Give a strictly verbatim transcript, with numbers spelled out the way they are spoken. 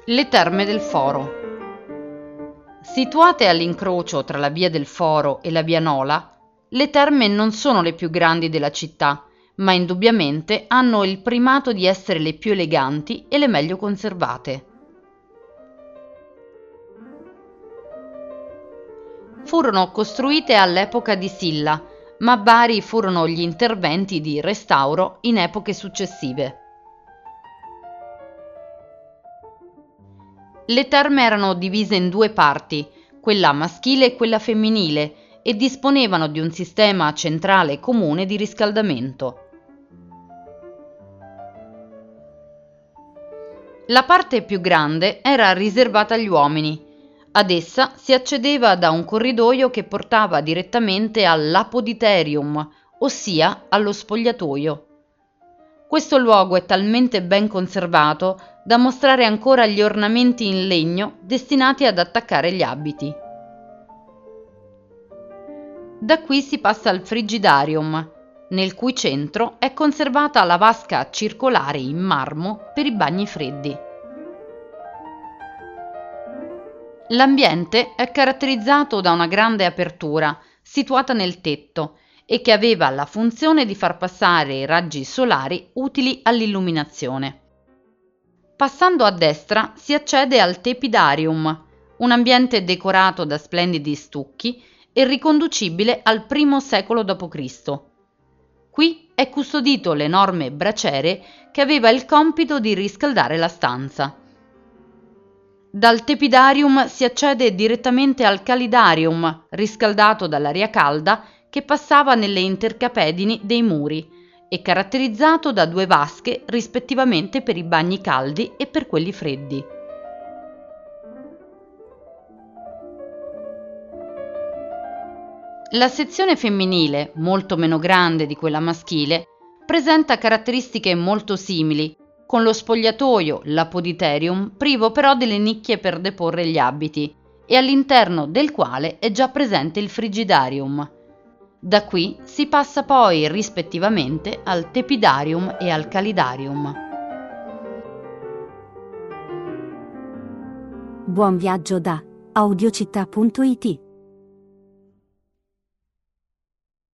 Le Terme del Foro. Situate all'incrocio tra la via del Foro e la via Nola, le terme non sono le più grandi della città, ma indubbiamente hanno il primato di essere le più eleganti e le meglio conservate. Furono costruite all'epoca di Silla, ma vari furono gli interventi di restauro in epoche successive. Le terme erano divise in due parti, quella maschile e quella femminile, e disponevano di un sistema centrale comune di riscaldamento. La parte più grande era riservata agli uomini. Ad essa si accedeva da un corridoio che portava direttamente all'apoditerium, ossia allo spogliatoio. Questo luogo è talmente ben conservato da mostrare ancora gli ornamenti in legno destinati ad attaccare gli abiti. Da qui si passa al frigidarium, nel cui centro è conservata la vasca circolare in marmo per i bagni freddi. L'ambiente è caratterizzato da una grande apertura situata nel tetto e che aveva la funzione di far passare i raggi solari utili all'illuminazione. Passando a destra si accede al tepidarium, un ambiente decorato da splendidi stucchi e riconducibile al primo secolo dopo Cristo. Qui è custodito l'enorme braciere che aveva il compito di riscaldare la stanza. Dal tepidarium si accede direttamente al calidarium, riscaldato dall'aria calda che passava nelle intercapedini dei muri e caratterizzato da due vasche rispettivamente per i bagni caldi e per quelli freddi. La sezione femminile, molto meno grande di quella maschile, presenta caratteristiche molto simili, con lo spogliatoio, l'apoditerium, privo però delle nicchie per deporre gli abiti, e all'interno del quale è già presente il frigidarium. Da qui si passa poi rispettivamente al tepidarium e al calidarium. Buon viaggio da audiocittà punto it.